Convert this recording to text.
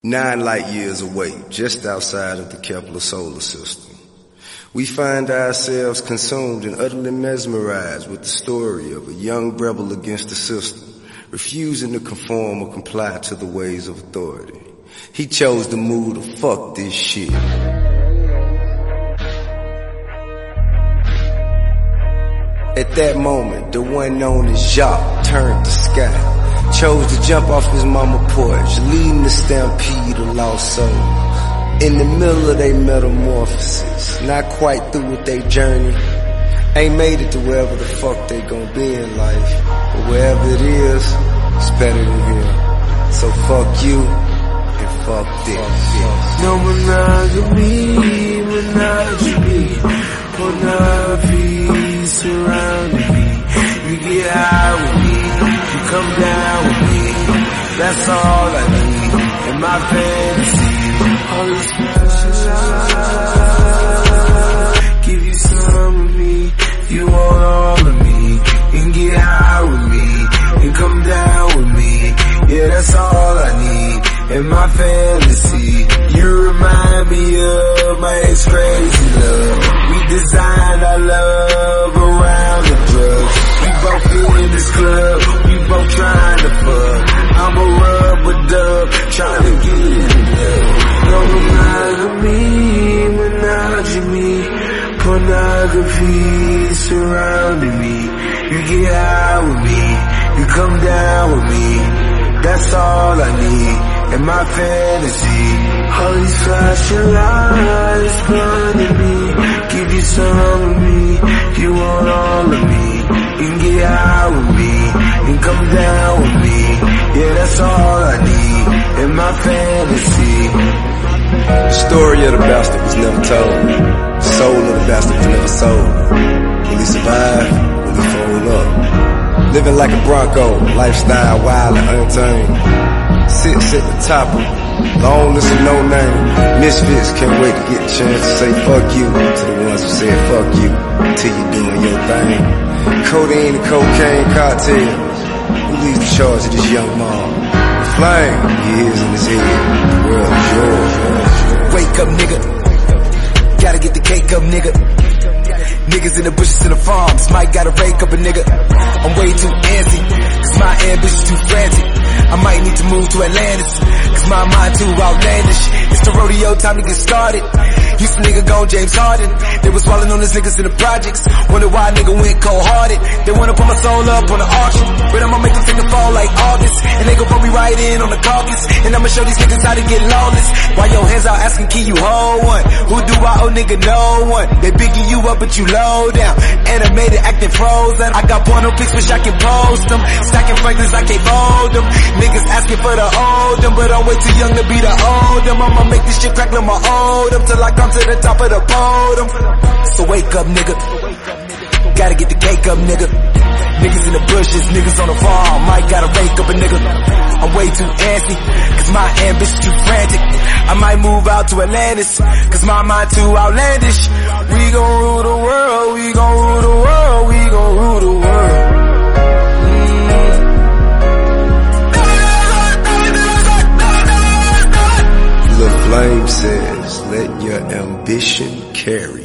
9 light years away, just outside of the Kepler solar system, we find ourselves consumed and utterly mesmerized with the story of a young rebel against the system, refusing to conform or comply to the ways of authority. He chose to move to fuck this shit. At that moment, the one known as Jacques turned the sky, chose to jump off his mama porch, leading the stampede of lost souls. In the middle of their metamorphosis, not quite through with their journey, ain't made it to wherever the fuck they gon' be in life, but wherever it is, it's better than here. So fuck you, and fuck this. No monogamy, pornography surrounding me. You get high with me, you come down with me. That's all I need in my fantasy. All this precious, give you some of me. You want all of me. You can get high with me, and come down with me. Yeah, that's all I need in my fantasy. You remind me of my ex-crazy love. We designed our love around the drugs. We both in this club, we both trying to fuck. I'm a rubber dub, trying to get in love. No monogamy, pornography surrounding me. You get high with me, you come down with me. That's all I need in my fantasy. All these flashing lights blinding me. Give you some of me, you want all of me. You can get high with me, and come down with me. Yeah, that's all I need in my fantasy. The story of the bastard was never told. The soul of the bastard was never sold. Will he survive? Will he fold up? Living like a Bronco, lifestyle wild and untamed. Sits at the top of long list of no name. Misfits can't wait to get a chance to say fuck you to the ones who said fuck you till you doing your thing. Codeine and cocaine cartels. Who leads the charge of this young mom? The flame, he is in his head. The world is yours. Wake up, nigga. Gotta get the cake up, nigga. Niggas in the bushes and the farms, might gotta rake up a nigga. I'm way too antsy, cause my ambition's too frantic. I might need to move to Atlantis, cause my mind too outlandish. It's the rodeo, time to get started. Used to nigga gone James Harden. They was swallowing on these niggas in the projects. Wonder why a nigga went cold-hearted. They wanna put my soul up on the auction, but I'ma make them take the fall like August. And they gon' put me right in on the caucus, and I'ma show these niggas how to get lawless. Why your hands out asking, can you hold one? Who do I owe, nigga? No one. They bigging you up, but you low down. Animated, acting frozen. I got porno pics, wish I can post them. Stacking Franklins, I can't fold them. Niggas asking for the old them, but I'm way too young to be the old them. I'ma make this shit crack, let my old them, till I come to the top of the podium. So wake up, nigga. Gotta get the cake up, nigga. Niggas in the bushes, niggas on the farm, might gotta rake up a nigga. I'm way too antsy, cause my ambition too frantic. I might move out to Atlantis, cause my mind too outlandish. We gon' rule the world, we gon' rule the world, we gon' rule the world. The flame says, let your ambition carry